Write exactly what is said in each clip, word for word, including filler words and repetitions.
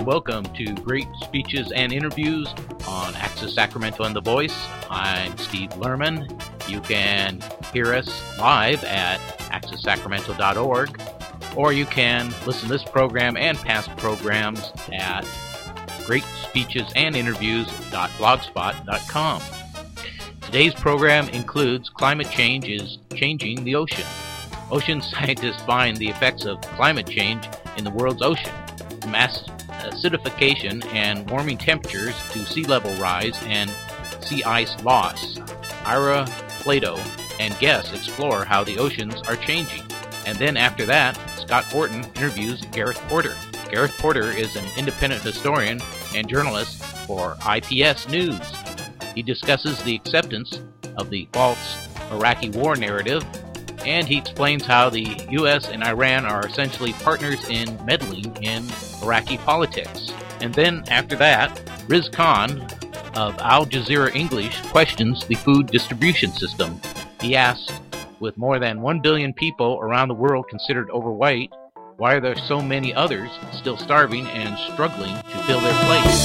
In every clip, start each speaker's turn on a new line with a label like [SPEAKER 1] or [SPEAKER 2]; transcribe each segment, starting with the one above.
[SPEAKER 1] welcome to Great Speeches and Interviews on Access Sacramento and The Voice. I'm Steve Lerman. You can hear us live at access sacramento dot org, or you can listen to this program and past programs at great speeches and interviews dot blogspot dot com. Today's program includes Climate Change is Changing the Ocean. Ocean scientists find the effects of climate change in the world's ocean, mass acidification and warming temperatures to sea level rise and sea ice loss. Ira Plato and guests explore how the oceans are changing. And then after that, Scott Horton interviews Gareth Porter. Gareth Porter is an independent historian and journalist for I P S News. He discusses the acceptance of the false Iraqi war narrative, and he explains how the U S and Iran are essentially partners in meddling in Iraqi politics. And then after that, Riz Khan of Al Jazeera English questions the food distribution system. He asks, with more than one billion people around the world considered overweight, why are there so many others still starving and struggling to fill their plates?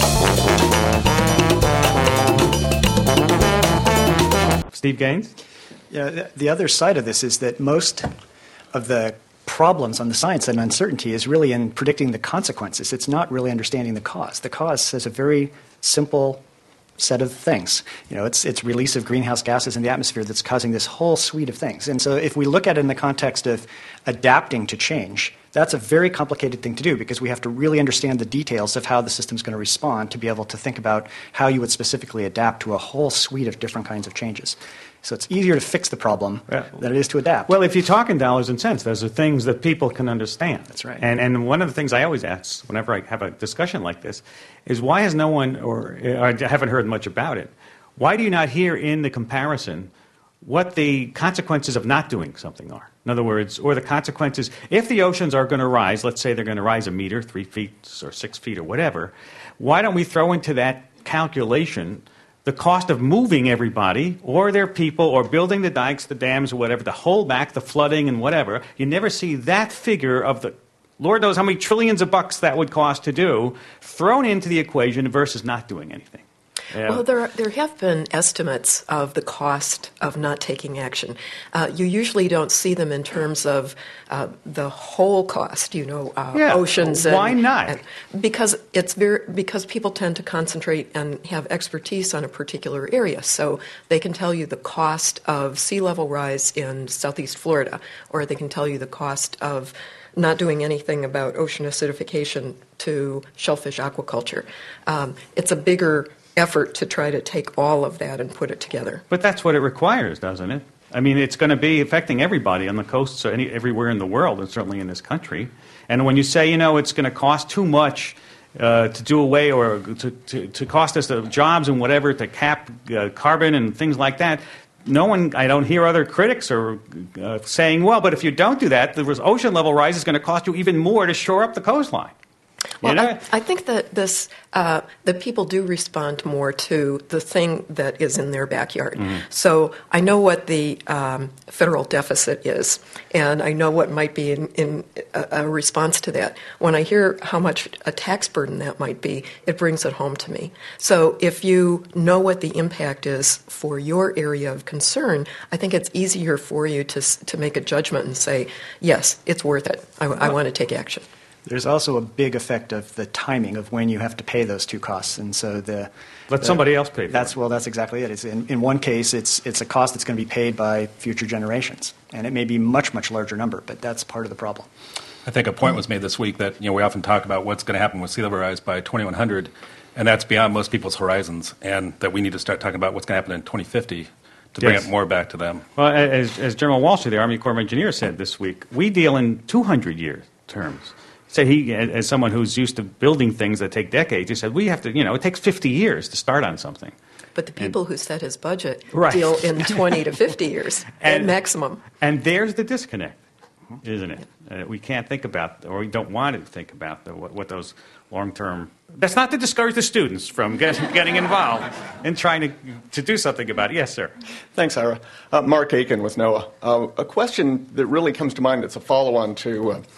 [SPEAKER 2] Steve Gaines?
[SPEAKER 3] Yeah, the other side of this is that most of the problems on the science and uncertainty is really in predicting the consequences. It's not really understanding the cause. The cause is a very simple set of things. You know, it's it's release of greenhouse gases in the atmosphere that's causing this whole suite of things. And so if we look at it in the context of adapting to change, that's a very complicated thing to do because we have to really understand the details of how the system's going to respond to be able to think about how you would specifically adapt to a whole suite of different kinds of changes. So it's easier to fix the problem yeah. than it is to adapt.
[SPEAKER 2] Well, if you talk in dollars and cents, those are things that people can understand.
[SPEAKER 3] That's right.
[SPEAKER 2] And and one of the things I always ask whenever I have a discussion like this is why has no one, or I haven't heard much about it, why do you not hear in the comparison what the consequences of not doing something are? In other words, or the consequences, if the oceans are going to rise, let's say they're going to rise a meter, three feet or six feet or whatever, why don't we throw into that calculation the cost of moving everybody or their people or building the dikes, the dams, or whatever, to hold back the flooding and whatever? You never see that figure of the, Lord knows how many trillions of bucks that would cost to do, thrown into the equation versus not doing anything.
[SPEAKER 4] Yeah. Well, there there have been estimates of the cost of not taking action. Uh, you usually don't see them in terms of uh, the whole cost. You know, uh,
[SPEAKER 2] yeah.
[SPEAKER 4] oceans.
[SPEAKER 2] Why
[SPEAKER 4] and,
[SPEAKER 2] not?
[SPEAKER 4] And because it's very because people tend to concentrate and have expertise on a particular area, so they can tell you the cost of sea level rise in southeast Florida, or they can tell you the cost of not doing anything about ocean acidification to shellfish aquaculture. Um, it's a bigger effort to try to take all of that and put it together.
[SPEAKER 2] But that's what it requires, doesn't it? I mean, it's going to be affecting everybody on the coasts, any, everywhere in the world, and certainly in this country. And when you say, you know, it's going to cost too much uh, to do away or to, to, to cost us the jobs and whatever to cap uh, carbon and things like that, no one, I don't hear other critics are uh, saying, well, but if you don't do that, the ocean level rise is going to cost you even more to shore up the coastline.
[SPEAKER 4] Well,
[SPEAKER 2] you know?
[SPEAKER 4] I, I think that this uh, that people do respond more to the thing that is in their backyard. Mm-hmm. So I know what the um, federal deficit is, and I know what might be in, in a, a response to that. When I hear how much a tax burden that might be, it brings it home to me. So if you know what the impact is for your area of concern, I think it's easier for you to to make a judgment and say, yes, it's worth it. I, I want to take action.
[SPEAKER 3] There's also a big effect of the timing of when you have to pay those two costs, and so the
[SPEAKER 2] let
[SPEAKER 3] the,
[SPEAKER 2] somebody else pay for
[SPEAKER 3] that's
[SPEAKER 2] it.
[SPEAKER 3] Well, that's exactly it. It's in, in one case, it's it's a cost that's going to be paid by future generations, and it may be much much larger number, but that's part of the problem.
[SPEAKER 5] I think a point was made this week that you know we often talk about what's going to happen with sea level rise by twenty-one hundred, and that's beyond most people's horizons, and that we need to start talking about what's going to happen in twenty fifty. To bring
[SPEAKER 2] yes.
[SPEAKER 5] it more back to them.
[SPEAKER 2] Well, as, as General Walsh, the Army Corps of Engineers, said this week, we deal in two hundred year terms. So he, as someone who's used to building things that take decades, he said, we have to, you know, it takes fifty years to start on something.
[SPEAKER 4] But the people and, who set his budget
[SPEAKER 2] right.
[SPEAKER 4] deal in twenty to fifty years
[SPEAKER 2] and,
[SPEAKER 4] at maximum.
[SPEAKER 2] And there's the disconnect, isn't it? Uh, we can't think about, or we don't want to think about the, what, what those long-term... That's not to discourage the students from get, getting involved in trying to, to do something about it. Yes, sir.
[SPEAKER 6] Thanks, Ira. Uh, Mark Aiken with NOAA. Uh, a question that really comes to mind that's a follow-on to... Uh,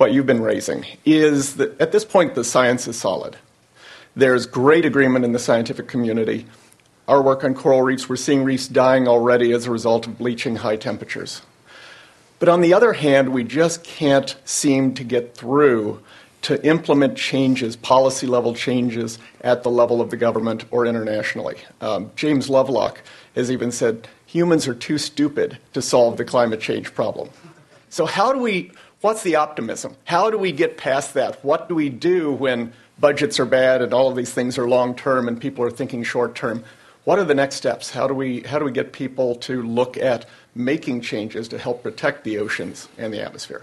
[SPEAKER 6] what you've been raising, is that at this point the science is solid. There's great agreement in the scientific community. Our work on coral reefs, we're seeing reefs dying already as a result of bleaching high temperatures. But on the other hand, we just can't seem to get through to implement changes, policy-level changes, at the level of the government or internationally. Um, James Lovelock has even said, humans are too stupid to solve the climate change problem. So how do we, what's the optimism? How do we get past that? What do we do when budgets are bad and all of these things are long-term and people are thinking short-term? What are the next steps? How do we, how do we get people to look at making changes to help protect the oceans and the atmosphere?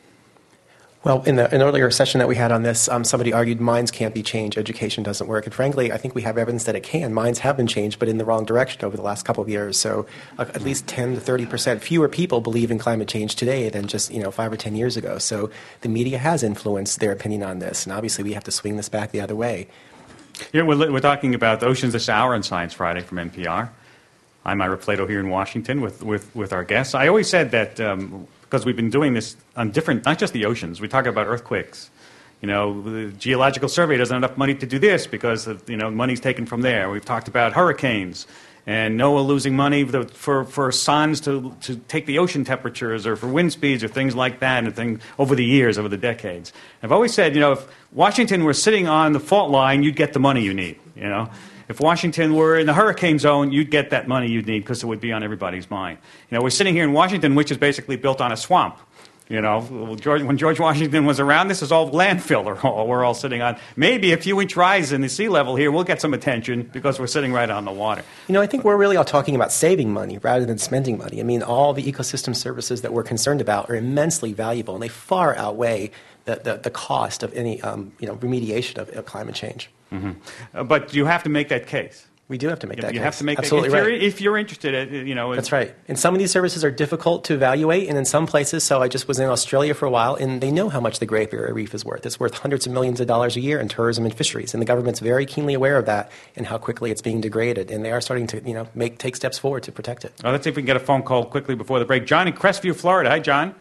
[SPEAKER 7] Well, in the, an earlier session that we had on this, um, somebody argued minds can't be changed, education doesn't work. And frankly, I think we have evidence that it can. Minds have been changed, but in the wrong direction over the last couple of years. So uh, at least ten to thirty percent fewer people believe in climate change today than just you know five or ten years ago. So the media has influenced their opinion on this. And obviously, we have to swing this back the other way.
[SPEAKER 2] Yeah, we're, we're talking about the Oceans This Hour on Science Friday from N P R. I'm Ira Plato here in Washington with, with, with our guests. I always said that um, because we've been doing this on different, not just the oceans, we talk about earthquakes. You know, the Geological Survey doesn't have enough money to do this because, of, you know, money's taken from there. We've talked about hurricanes and NOAA losing money for, for sondes to, to take the ocean temperatures or for wind speeds or things like that and things over the years, over the decades. I've always said, you know, if Washington were sitting on the fault line, you'd get the money you need, you know. If Washington were in the hurricane zone, you'd get that money you'd need because it would be on everybody's mind. You know, we're sitting here in Washington, which is basically built on a swamp. You know, George, when George Washington was around, this is all landfill we're all sitting on. Maybe a few inch rise in the sea level here will get some attention because we're sitting right on the water.
[SPEAKER 7] You know, I think we're really all talking about saving money rather than spending money. I mean, all the ecosystem services that we're concerned about are immensely valuable, and they far outweigh the, the, the cost of any um, you know, remediation of, of climate change.
[SPEAKER 2] Mm-hmm. Uh, but you have to make that case.
[SPEAKER 7] We do have to make
[SPEAKER 2] you,
[SPEAKER 7] that
[SPEAKER 2] you
[SPEAKER 7] case.
[SPEAKER 2] have to make
[SPEAKER 7] Absolutely
[SPEAKER 2] that, if
[SPEAKER 7] right.
[SPEAKER 2] You're, if you're interested, you know.
[SPEAKER 7] That's right. And some of these services are difficult to evaluate, and in some places, so I just was in Australia for a while, and they know how much the Great Barrier Reef is worth. It's worth hundreds of millions of dollars a year in tourism and fisheries, and the government's very keenly aware of that and how quickly it's being degraded, and they are starting to, you know, make take steps forward to protect it.
[SPEAKER 2] Well, let's see if we can get a phone call quickly before the break. John in Crestview, Florida. Hi, John.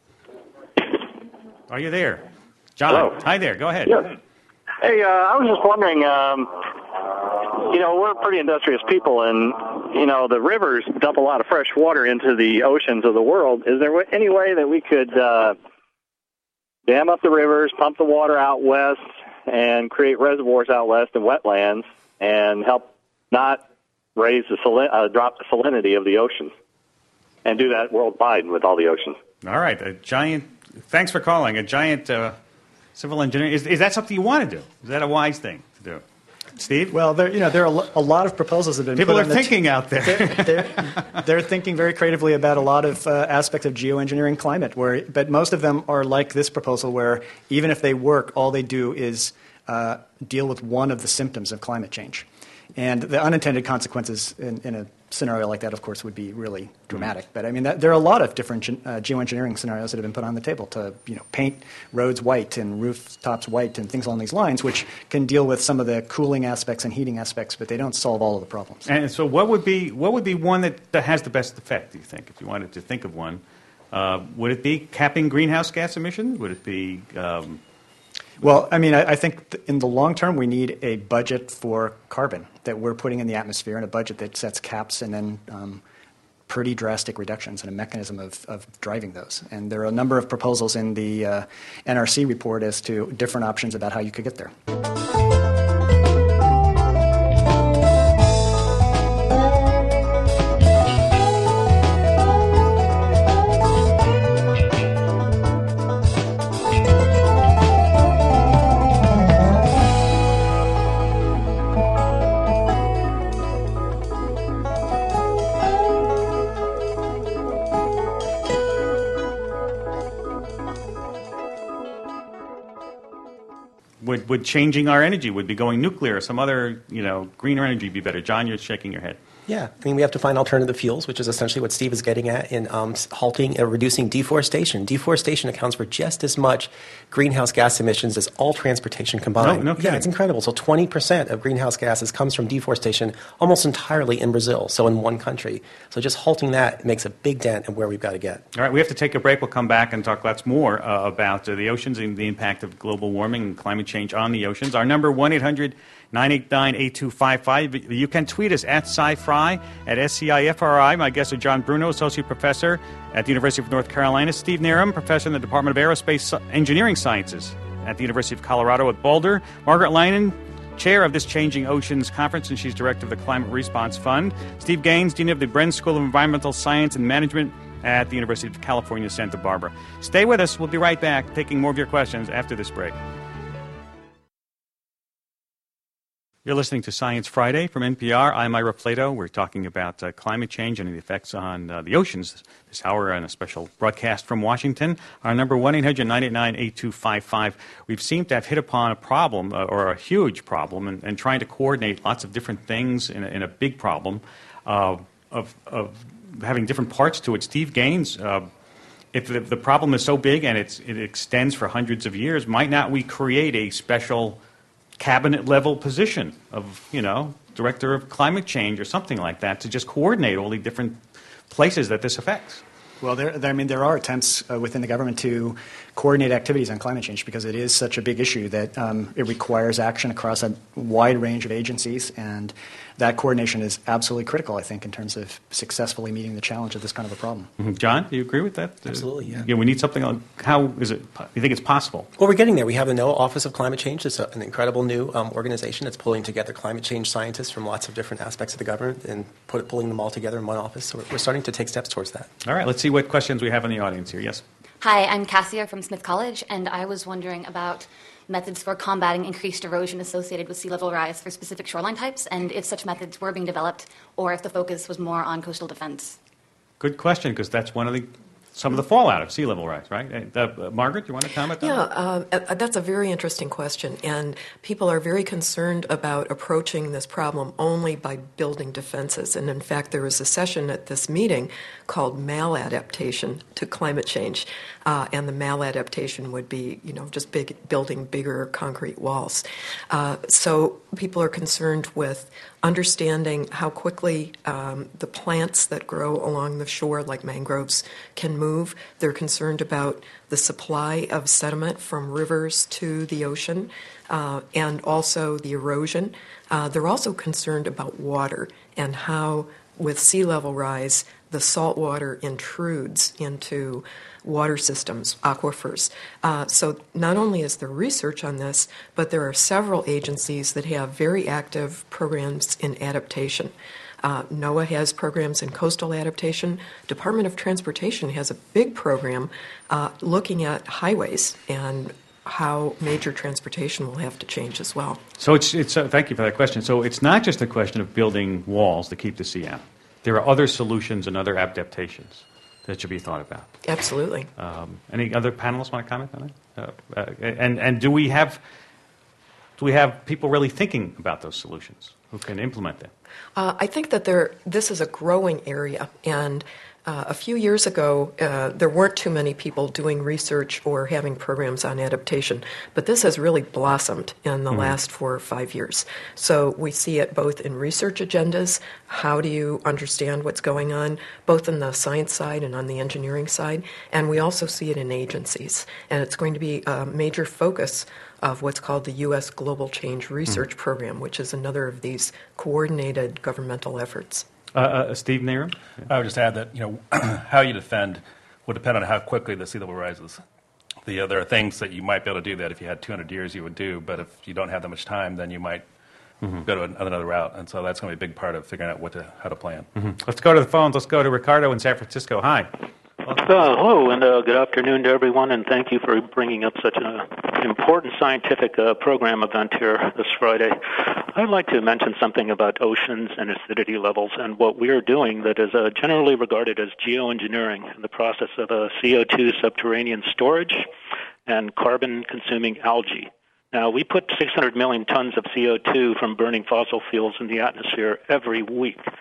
[SPEAKER 2] Are you there? John.
[SPEAKER 8] Hello.
[SPEAKER 2] Hi there. Go ahead.
[SPEAKER 8] Yes. Hey, uh, I was just wondering, um, you know, we're pretty industrious people, and, you know, the rivers dump a lot of fresh water into the oceans of the world. Is there any way that we could uh, dam up the rivers, pump the water out west, and create reservoirs out west and wetlands, and help not raise the sali- uh, drop the salinity of the oceans, and do that worldwide with all the oceans?
[SPEAKER 2] All right. A giant, thanks for calling. A giant... Uh, Civil engineering, is, is that something you want to do? Is that a wise thing to do? Steve?
[SPEAKER 3] Well, there, you know, there are a, lo- a lot of proposals that have been
[SPEAKER 2] People
[SPEAKER 3] put
[SPEAKER 2] are
[SPEAKER 3] on the
[SPEAKER 2] thinking
[SPEAKER 3] t-
[SPEAKER 2] out there.
[SPEAKER 3] They're, they're, they're thinking very creatively about a lot of uh, aspects of geoengineering climate, where, but most of them are like this proposal where even if they work, all they do is uh, deal with one of the symptoms of climate change. And the unintended consequences in, in a scenario like that, of course, would be really dramatic. But I mean, that, there are a lot of different ge- uh, geoengineering scenarios that have been put on the table to, you know, paint roads white and rooftops white and things along these lines, which can deal with some of the cooling aspects and heating aspects, but they don't solve all of the problems.
[SPEAKER 2] And so, what would be what would be one that, that has the best effect? Do you think, if you wanted to think of one, uh, would it be capping greenhouse gas emissions? Would it be um,
[SPEAKER 3] Well, I mean, I, I think th- in the long term, we need a budget for carbon that we're putting in the atmosphere, and a budget that sets caps and then um, pretty drastic reductions and a mechanism of, of driving those. And there are a number of proposals in the uh, N R C report as to different options about how you could get there.
[SPEAKER 2] would would changing our energy, would be going nuclear or some other, you know, greener energy be better? John, you're shaking your head.
[SPEAKER 7] Yeah, I mean, we have to find alternative fuels, which is essentially what Steve is getting at in um, halting and reducing deforestation. Deforestation accounts for just as much greenhouse gas emissions as all transportation combined.
[SPEAKER 2] No, no kidding.
[SPEAKER 7] Yeah, it's incredible. So twenty percent of greenhouse gases comes from deforestation almost entirely in Brazil, so in one country. So just halting that makes a big dent in where we've got to get.
[SPEAKER 2] All right, we have to take a break. We'll come back and talk lots more uh, about uh, the oceans and the impact of global warming and climate change on the oceans. Our number, one eight hundred nine eight nine eight two five five. You can tweet us at SciFri, at S C I F R I. My guests are John Bruno, Associate Professor at the University of North Carolina, Steve Nerum, Professor in the Department of Aerospace Engineering Sciences at the University of Colorado at Boulder, Margaret Leinen, Chair of this Changing Oceans Conference, and she's Director of the Climate Response Fund, Steve Gaines, Dean of the Bren School of Environmental Science and Management at the University of California, Santa Barbara. Stay with us. We'll be right back, taking more of your questions after this break. You're listening to Science Friday from N P R. I'm Ira Plato. We're talking about uh, climate change and the effects on uh, the oceans this hour on a special broadcast from Washington. Our number, one eight hundred nine eight nine eight two five five. We've seemed to have hit upon a problem, uh, or a huge problem, and, and trying to coordinate lots of different things in a, in a big problem uh, of, of having different parts to it. Steve Gaines, uh, if the, the problem is so big and it's, it extends for hundreds of years, might not we create a special cabinet-level position of, you know, director of climate change or something like that to just coordinate all the different places that this affects?
[SPEAKER 3] Well, there, there, I mean, there are attempts uh, within the government to coordinate activities on climate change because it is such a big issue that um, it requires action across a wide range of agencies, and that coordination is absolutely critical, I think, in terms of successfully meeting the challenge of this kind of a problem.
[SPEAKER 2] Mm-hmm. John, do you agree with that?
[SPEAKER 7] Absolutely, yeah.
[SPEAKER 2] Uh, yeah. We need something on how is it, you think it's possible?
[SPEAKER 7] Well, we're getting there. We have the NOAA Office of Climate Change. It's a, an incredible new um, organization that's pulling together climate change scientists from lots of different aspects of the government and put, pulling them all together in one office. So we're, we're starting to take steps towards that.
[SPEAKER 2] All right, let's see what questions we have in the audience here. Yes?
[SPEAKER 9] Hi, I'm Cassia from Smith College, and I was wondering about methods for combating increased erosion associated with sea level rise for specific shoreline types, and if such methods were being developed, or if the focus was more on coastal defense.
[SPEAKER 2] Good question, because that's one of the some of the fallout of sea level rise, right? Uh, uh, Margaret, you want to comment on
[SPEAKER 4] yeah,
[SPEAKER 2] that?
[SPEAKER 4] Yeah, uh, that's a very interesting question, and people are very concerned about approaching this problem only by building defenses. And in fact, there was a session at this meeting called maladaptation to climate change, uh, and the maladaptation would be, you know, just big, building bigger concrete walls. Uh, so people are concerned with understanding how quickly um, the plants that grow along the shore, like mangroves, can move. They're concerned about the supply of sediment from rivers to the ocean, uh, and also the erosion. Uh, they're also concerned about water and how, with sea level rise, the salt water intrudes into water systems, aquifers. Uh, so not only is there research on this, but there are several agencies that have very active programs in adaptation. Uh, NOAA has programs in coastal adaptation. Department of Transportation has a big program uh, looking at highways and how major transportation will have to change as well.
[SPEAKER 2] So it's, it's uh, thank you for that question. So it's not just a question of building walls to keep the sea out. There are other solutions and other adaptations that should be thought about.
[SPEAKER 4] Absolutely.
[SPEAKER 2] Um, any other panelists want to comment on that? Uh, uh, and and do we have do we have people really thinking about those solutions who can implement them?
[SPEAKER 4] Uh, I think that there this is a growing area, and uh, a few years ago uh, there weren't too many people doing research or having programs on adaptation, but this has really blossomed in the mm-hmm. last four or five years. So we see it both in research agendas. How do you understand what's going on, both on the science side and on the engineering side? And we also see it in agencies. And it's going to be a major focus of what's called the U S Global Change Research mm-hmm. Program, which is another of these coordinated governmental efforts.
[SPEAKER 2] Uh, uh, Steve Nerum?
[SPEAKER 5] I would just add that, you know, how you defend will depend on how quickly the sea level rises. The, uh, there are things that you might be able to do that if you had two hundred years you would do, but if you don't have that much time, then you might mm-hmm. go to another route. And so that's going to be a big part of figuring out what to, how to plan.
[SPEAKER 2] Mm-hmm. Let's go to the phones. Let's go to Ricardo in San Francisco. Hi.
[SPEAKER 10] Uh, hello, and uh, good afternoon to everyone, and thank you for bringing up such an important scientific uh, program event here this Friday. I'd like to mention something about oceans and acidity levels and what we're doing that is uh, generally regarded as geoengineering, the process of uh, C O two subterranean storage and carbon-consuming algae. Now, we put six hundred million tons of C O two from burning fossil fuels in the atmosphere every week.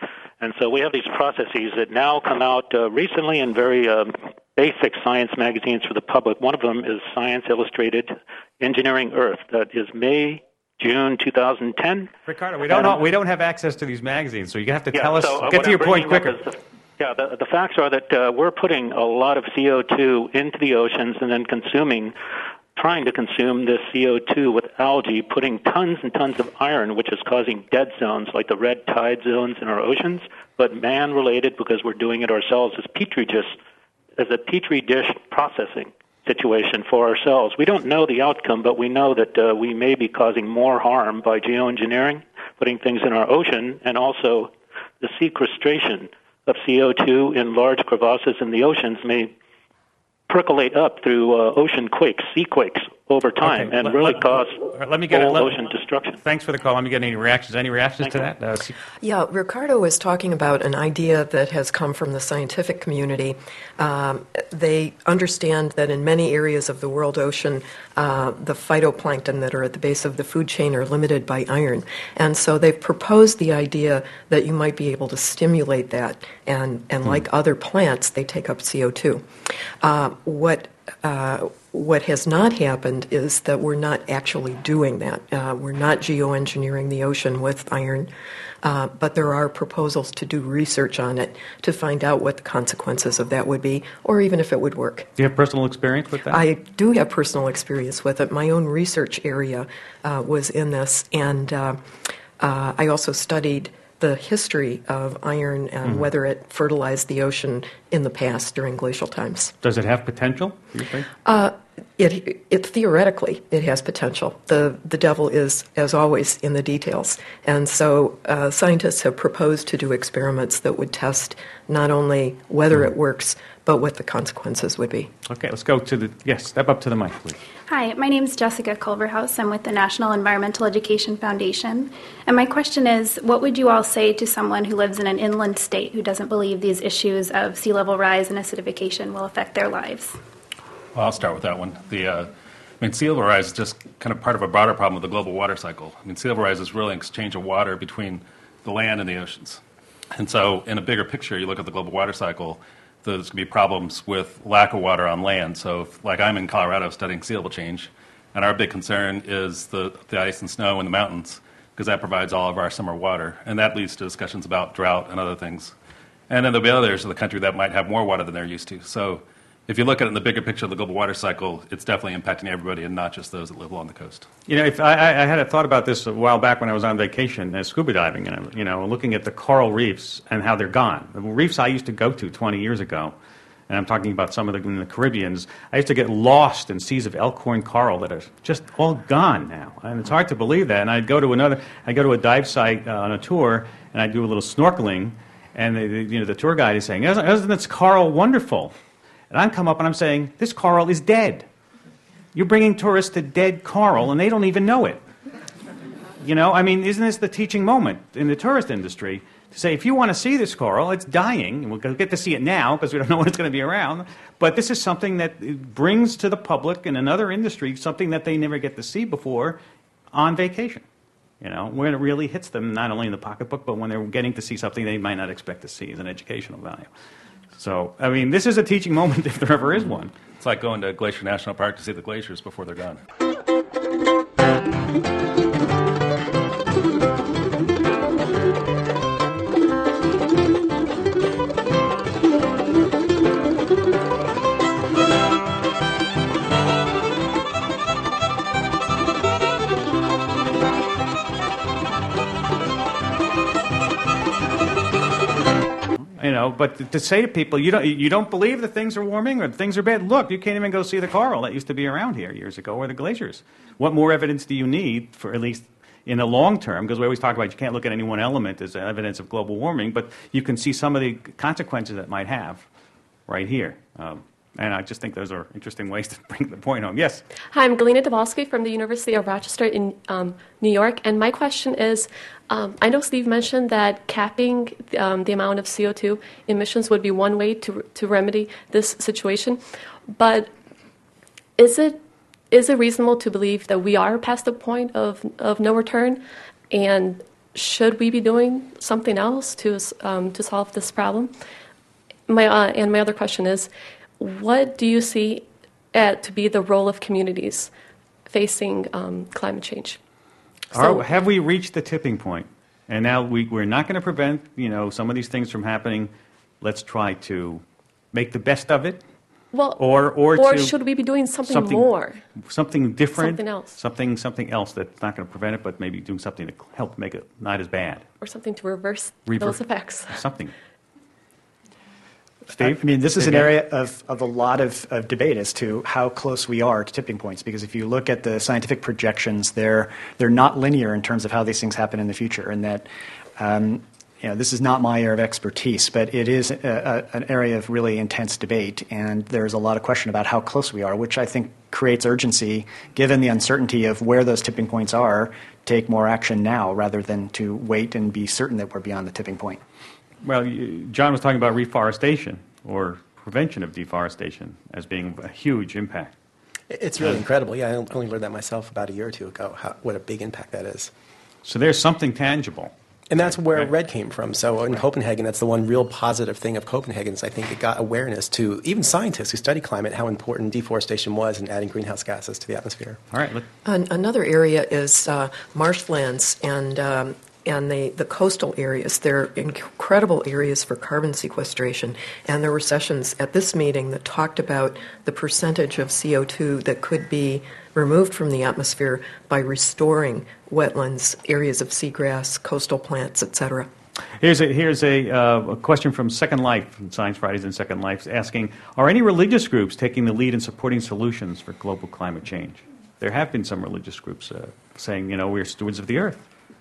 [SPEAKER 10] And so we have these processes that now come out uh, recently in very um, basic science magazines for the public. One of them is Science Illustrated Engineering Earth. That is May, June two thousand ten.
[SPEAKER 2] Ricardo, we don't, know, we don't have access to these magazines, so you have to
[SPEAKER 10] yeah,
[SPEAKER 2] tell us,
[SPEAKER 10] so, uh,
[SPEAKER 2] get to your point quicker.
[SPEAKER 10] The, yeah, the, the facts are that uh, we're putting a lot of C O two into the oceans and then consuming trying to consume this C O two with algae, putting tons and tons of iron, which is causing dead zones like the red tide zones in our oceans, but man-related because we're doing it ourselves as petri dish, as a petri dish processing situation for ourselves. We don't know the outcome, but we know that uh, we may be causing more harm by geoengineering, putting things in our ocean, and also the sequestration of C O two in large crevasses in the oceans may percolate up through uh, ocean quakes, sea quakes over time,
[SPEAKER 2] okay.
[SPEAKER 10] and
[SPEAKER 2] let,
[SPEAKER 10] really
[SPEAKER 2] let,
[SPEAKER 10] cause
[SPEAKER 2] let me get
[SPEAKER 10] whole
[SPEAKER 2] let,
[SPEAKER 10] ocean destruction.
[SPEAKER 2] Thanks for the call. Let me get any reactions. Any reactions
[SPEAKER 10] Thank
[SPEAKER 2] to
[SPEAKER 10] you.
[SPEAKER 2] that? Uh,
[SPEAKER 4] Yeah, Ricardo was talking about an idea that has come from the scientific community. Um, they understand that in many areas of the world ocean, uh, the phytoplankton that are at the base of the food chain are limited by iron. And so they've proposed the idea that you might be able to stimulate that. And, and mm. like other plants, they take up C O two. Uh, what uh, What has not happened is that we're not actually doing that. Uh, we're not geoengineering the ocean with iron, uh, but there are proposals to do research on it to find out what the consequences of that would be, or even if it would work.
[SPEAKER 2] Do you have personal experience with that?
[SPEAKER 4] I do have personal experience with it. My own research area uh, was in this, and uh, uh, I also studied the history of iron and mm. whether it fertilized the ocean in the past during glacial times.
[SPEAKER 2] Does it have potential, you think?
[SPEAKER 4] Uh, it, it theoretically, it has potential. The the devil is, as always, in the details. And so uh, scientists have proposed to do experiments that would test not only whether mm. it works, but what the consequences would be.
[SPEAKER 2] Okay, let's go to the, yes, step up to the mic, please.
[SPEAKER 11] Hi, my name is Jessica Culverhouse. I'm with the National Environmental Education Foundation. And my question is, what would you all say to someone who lives in an inland state who doesn't believe these issues of sea level rise and acidification will affect their lives?
[SPEAKER 5] Well, I'll start with that one. The, uh, I mean, sea level rise is just kind of part of a broader problem with the global water cycle. I mean, sea level rise is really an exchange of water between the land and the oceans. And so in a bigger picture, you look at the global water cycle, there's going to be problems with lack of water on land. So, if, like I'm in Colorado studying sea level change, and our big concern is the, the ice and snow in the mountains, because that provides all of our summer water. And that leads to discussions about drought and other things. And then there'll be other areas of the country that might have more water than they're used to. So, if you look at it in the bigger picture of the global water cycle, it's definitely impacting everybody and not just those that live along the coast.
[SPEAKER 2] You know, if I, I had a thought about this a while back when I was on vacation, uh, scuba diving, and you know, looking at the coral reefs and how they're gone. The reefs I used to go to twenty years ago, and I'm talking about some of them in the Caribbeans, I used to get lost in seas of elkhorn coral that are just all gone now. And it's hard to believe that. And I'd go to another, I'd go to a dive site uh, on a tour, and I'd do a little snorkeling, and the, the, you know, the tour guide is saying, isn't, isn't this coral wonderful? And I come up and I'm saying, this coral is dead. You're bringing tourists to dead coral, and they don't even know it. You know, I mean, isn't this the teaching moment in the tourist industry? To say, if you want to see this coral, it's dying, and we'll get to see it now because we don't know when it's going to be around, but this is something that brings to the public in another industry something that they never get to see before on vacation. You know, when it really hits them, not only in the pocketbook, but when they're getting to see something they might not expect to see as an educational value. So, I mean, this is a teaching moment if there ever is one.
[SPEAKER 5] It's like going to Glacier National Park to see the glaciers before they're gone.
[SPEAKER 2] You know, but to say to people, you don't you don't believe that things are warming or things are bad. Look, you can't even go see the coral that used to be around here years ago, or the glaciers. What more evidence do you need for, at least in the long term? Because we always talk about you can't look at any one element as evidence of global warming, but you can see some of the consequences it might have right here. Um, and I just think those are interesting ways to bring the point home. Yes?
[SPEAKER 12] Hi, I'm Galina Dabalski from the University of Rochester in um, New York. And my question is, um, I know Steve mentioned that capping um, the amount of C O two emissions would be one way to to remedy this situation. But is it is it reasonable to believe that we are past the point of, of no return? And should we be doing something else to um, to solve this problem? My uh, and my other question is, what do you see at, to be the role of communities facing um, climate change?
[SPEAKER 2] So, Are, have we reached the tipping point? And now we, we're not going to prevent, you know, some of these things from happening. Let's try to make the best of it.
[SPEAKER 12] Well,
[SPEAKER 2] or or,
[SPEAKER 12] or
[SPEAKER 2] to
[SPEAKER 12] should we be doing something,
[SPEAKER 2] something
[SPEAKER 12] more?
[SPEAKER 2] Something different?
[SPEAKER 12] Something else.
[SPEAKER 2] Something, something else that's not going to prevent it, but maybe doing something to help make it not as bad.
[SPEAKER 12] Or something to reverse
[SPEAKER 2] Rever-
[SPEAKER 12] those effects.
[SPEAKER 2] Something. Steve?
[SPEAKER 3] I mean, this is an area of, of a lot of, of debate as to how close we are to tipping points, because if you look at the scientific projections, they're, they're not linear in terms of how these things happen in the future, and that um, you know, this is not my area of expertise, but it is a, a, an area of really intense debate, and there's a lot of question about how close we are, which I think creates urgency, given the uncertainty of where those tipping points are, take more action now rather than to wait and be certain that we're beyond the tipping point.
[SPEAKER 2] Well, you, John was talking about reforestation or prevention of deforestation as being a huge impact.
[SPEAKER 7] It's really uh, incredible. Yeah, I only learned that myself about a year or two ago, how, what a big impact that is.
[SPEAKER 2] So there's something tangible.
[SPEAKER 7] And that's where right. RED came from. So in Copenhagen, that's the one real positive thing of Copenhagen is I think it got awareness to even scientists who study climate, how important deforestation was in adding greenhouse gases to the atmosphere.
[SPEAKER 2] All right. Look.
[SPEAKER 4] An- another area is uh, marshlands and um, and the, the coastal areas. They're incredible areas for carbon sequestration. And there were sessions at this meeting that talked about the percentage of C O two that could be removed from the atmosphere by restoring wetlands, areas of seagrass, coastal plants, et cetera.
[SPEAKER 2] Here's a, here's a, uh, a question from Second Life, from Science Fridays and Second Life, asking, are any religious groups taking the lead in supporting solutions for global climate change? There have been some religious groups uh, saying, you know, we're stewards of the earth.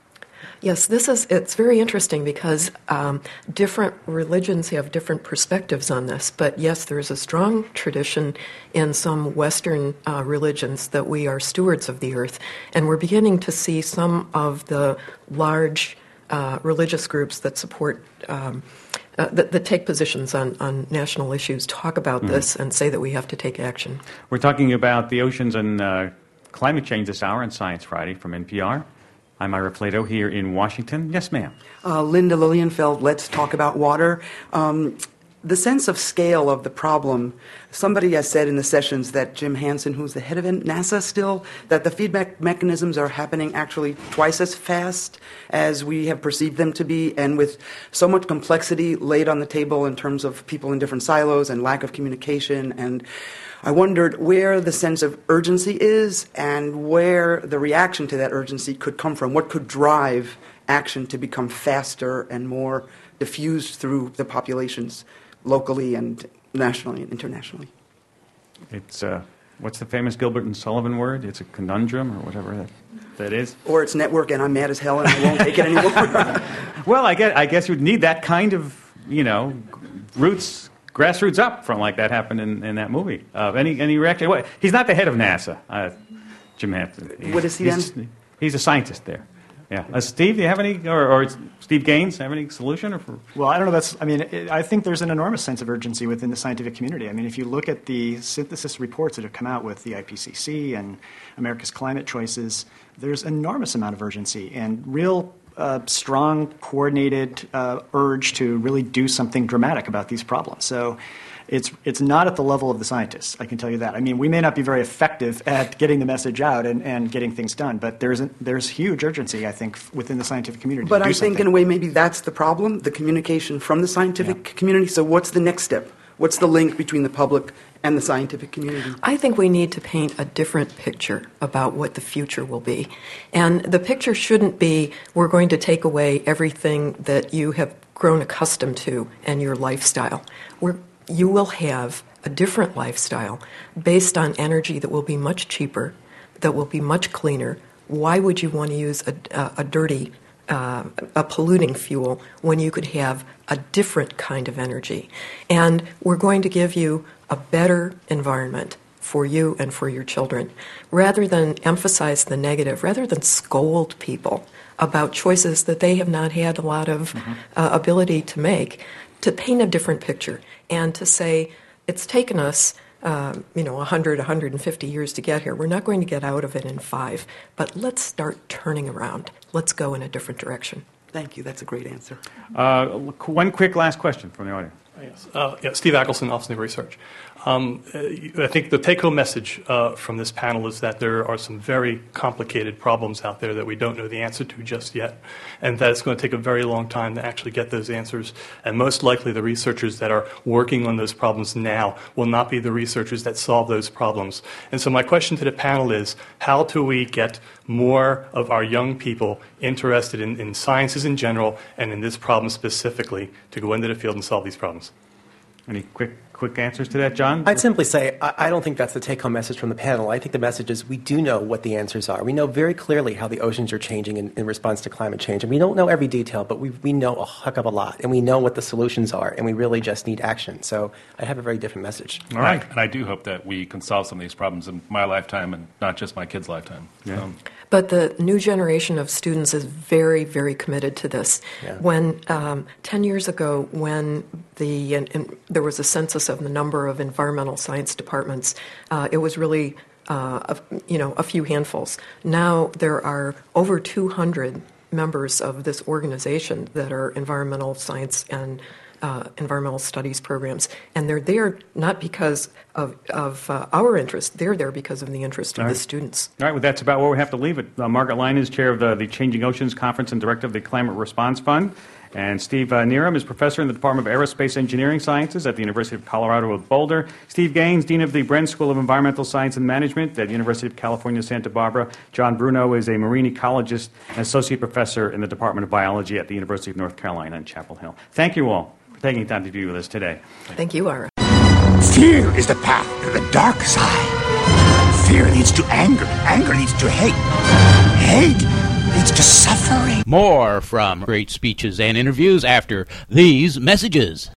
[SPEAKER 4] Yes, this is, it's very interesting because um, different religions have different perspectives on this. But yes, there is a strong tradition in some Western uh, religions that we are stewards of the earth. And we're beginning to see some of the large uh, religious groups that support, um, uh, that, that take positions on, on national issues talk about mm-hmm. this and say that we have to take action.
[SPEAKER 2] We're talking about the oceans and uh, climate change this hour on Science Friday from N P R. I'm Ira Flato here in Washington. Yes, ma'am.
[SPEAKER 13] Uh, Linda Lilienfeld, Let's Talk About Water. Um, the sense of scale of the problem, somebody has said in the sessions that Jim Hansen, who's the head of NASA still, that the feedback mechanisms are happening actually twice as fast as we have perceived them to be, and with so much complexity laid on the table in terms of people in different silos and lack of communication. And I wondered where the sense of urgency is and where the reaction to that urgency could come from. What could drive action to become faster and more diffused through the populations locally and nationally and internationally?
[SPEAKER 2] It's, uh, what's the famous Gilbert and Sullivan word? It's a conundrum or whatever that, that is.
[SPEAKER 13] Or it's network and I'm mad as hell and I won't take it anymore.
[SPEAKER 2] Well, I guess, I guess you'd need that kind of, you know, roots. Grassroots up from like that happened in, in that movie. Uh, any any reaction? What, he's not the head of NASA, uh, Jim Hansen. He's,
[SPEAKER 13] what is he
[SPEAKER 2] he's,
[SPEAKER 13] then?
[SPEAKER 2] He's a scientist there. Yeah. Uh, Steve, do you have any, or, or Steve Gaines, have any solution? Or for?
[SPEAKER 3] Well, I don't know. That's. I mean, it, I think there's an enormous sense of urgency within the scientific community. I mean, if you look at the synthesis reports that have come out with the I P C C and America's Climate Choices, there's an enormous amount of urgency and real Uh, strong, coordinated uh, urge to really do something dramatic about these problems. So it's it's not at the level of the scientists, I can tell you that. I mean, we may not be very effective at getting the message out and, and getting things done, but there's a, there's huge urgency, I think, within the scientific community
[SPEAKER 13] But
[SPEAKER 3] to do
[SPEAKER 13] I think,
[SPEAKER 3] something.
[SPEAKER 13] in a way, maybe that's the problem, the communication from the scientific yeah. community. So what's the next step? What's the link between the public and the scientific community?
[SPEAKER 4] I think we need to paint a different picture about what the future will be. And the picture shouldn't be we're going to take away everything that you have grown accustomed to and your lifestyle. We're, you will have a different lifestyle based on energy that will be much cheaper, that will be much cleaner. Why would you want to use a, a, a dirty Uh, a polluting fuel when you could have a different kind of energy? And we're going to give you a better environment for you and for your children. Rather than emphasize the negative, rather than scold people about choices that they have not had a lot of mm-hmm. uh, ability to make, to paint a different picture and to say it's taken us um, you know, one hundred, one hundred fifty years to get here. We're not going to get out of it in five, but let's start turning around. Let's go in a different direction.
[SPEAKER 13] Thank you. That's a great answer.
[SPEAKER 2] Uh, one quick last question from the audience.
[SPEAKER 14] Yes. Uh, yeah, Steve Ackelson, Office of Research. Um, I think the take-home message uh, from this panel is that there are some very complicated problems out there that we don't know the answer to just yet, and that it's going to take a very long time to actually get those answers. And most likely the researchers that are working on those problems now will not be the researchers that solve those problems. And so my question to the panel is, how do we get more of our young people interested in, in sciences in general and in this problem specifically to go into the field and solve these problems?
[SPEAKER 2] Any quick quick answers to that, John?
[SPEAKER 7] I'd simply say I, I don't think that's the take-home message from the panel. I think the message is we do know what the answers are. We know very clearly how the oceans are changing in, in response to climate change. And we don't know every detail, but we, we know a heck of a lot. And we know what the solutions are, and we really just need action. So I have a very different message.
[SPEAKER 5] All right. And I do hope that we can solve some of these problems in my lifetime and not just my kids' lifetime.
[SPEAKER 2] Yeah.
[SPEAKER 5] Um,
[SPEAKER 4] But the new generation of students is very, very committed to this.
[SPEAKER 7] Yeah.
[SPEAKER 4] When um, ten years ago, when the and, and there was a census of the number of environmental science departments, uh, it was really uh, a, you know a few handfuls. Now there are over two hundred members of this organization that are environmental science and Uh, environmental studies programs, and they're there not because of, of uh, our interest. They're there because of the interest of
[SPEAKER 2] All
[SPEAKER 4] the
[SPEAKER 2] right.
[SPEAKER 4] students.
[SPEAKER 2] All right, well, that's about where we have to leave it. Uh, Margaret Lyon is chair of the, the Changing Oceans Conference and director of the Climate Response Fund. And Steve uh, Neerum is professor in the Department of Aerospace Engineering Sciences at the University of Colorado at Boulder. Steve Gaines, dean of the Bren School of Environmental Science and Management at the University of California, Santa Barbara. John Bruno is a marine ecologist and associate professor in the Department of Biology at the University of North Carolina in Chapel Hill. Thank you all for taking time to be with us today.
[SPEAKER 4] Thank you, Ira.
[SPEAKER 15] Fear is the path to the dark side. Fear leads to anger. Anger leads to hate. Hate leads to suffering.
[SPEAKER 1] More from great speeches and interviews after these messages.